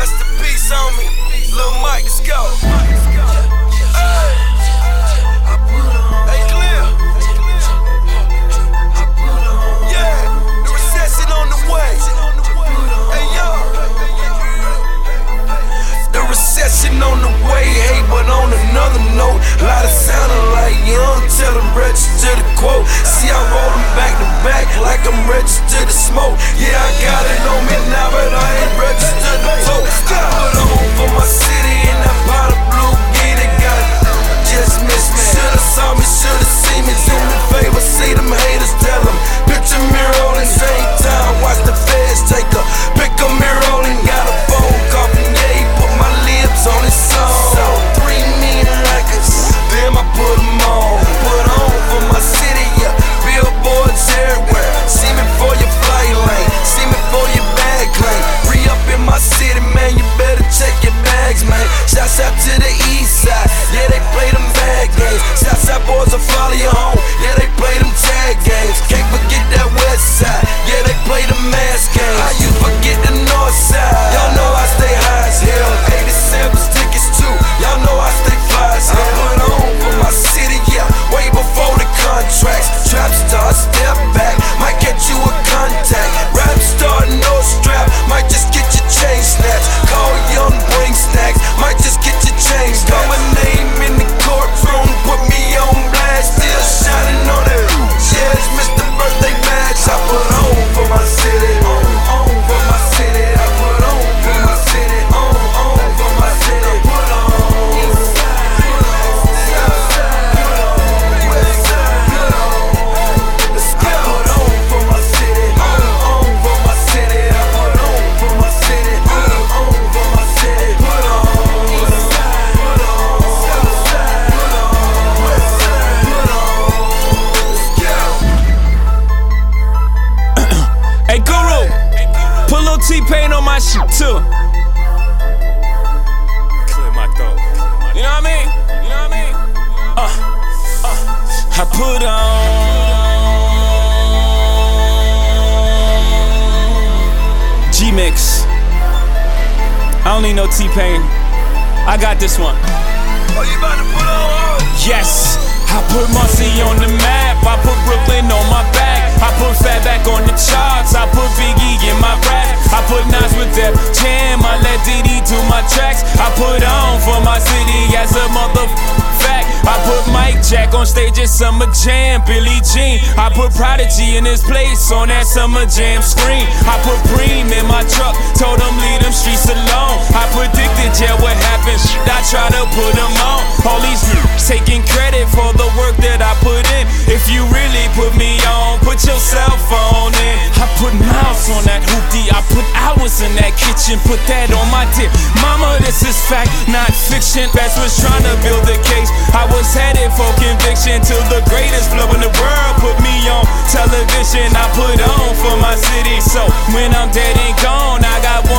Rest in peace on me. Lil Mike, let's go. Hey, Clear. Yeah, the recession on the way. Hey, yo. The recession on the way, hey, but on another note, a lot of sounding like young, tell them register the quote. See, I roll them back to back like I'm registered to smoke. Yeah, I got it on me now, but I ain't registered to vote. I put on for my city and that pot of blue, get it, got it. Just missed me. Should've saw me, should've seen me. Do me a favor, see them haters, tell them. Picture me rolling, same time, watch the feds take her. Pick a mirror rolling, got a phone call from Ye, put my lips on his song. So 3 million records, damn, I put them on. Put on for my city, yeah. Billboards everywhere. See me for your flight lane, see me for your bag claim. Re-up in my city, man, you better check your bags, man. Shouts out to the east side, yeah, they play them bad games. Shouts out boys will follow you home, yeah, they play them tag games. Can't forget that west side, yeah, they play the mask games. How you forget the north side? Y'all know I stay high as hell. 87 tickets too, y'all know I stay fly as hell. I put on for my city, yeah, way before the contracts. Trap star, step back, might get you a contact. Rap star, no strap, might just get your chain snatched. Call young, bring snacks, might just get your chain snatched. Got my name in the courtroom, put me on blast, still shining on it. Yeah, it's Mr. Birthday Badge. I put on for my city, on for my city. I put on for my city, on for my city. Put on. T-Pain on my shit too. Clear my throat. You know what I mean? You know what I mean? I put on G-Mix. I don't need no T-Pain. I got this one. Oh, you about to put on? Yes. I put Marcy on the map, I put Brooklyn on my back, I put Fatback on the charts, I put Biggie in my rap, I put Nas with that jam, I let Diddy do my tracks, I put on for my city as a fact. I put Mike Jack on stage at Summer Jam, Billie Jean, I put Prodigy in his place on that Summer Jam screen, I put Preem in my truck, told him leave them streets alone, I predicted, yeah, what happened, I try to put them on, all these taking credit for the work that I put in. If you really put me on, put your cell phone in. I put miles on that hoopty, I put hours in that kitchen, put that on my tip. Mama, this is fact, not fiction. Best was trying to build a case. I was headed for conviction till the greatest flow in the world put me on television. I put on for my city, so when I'm dead and gone, I got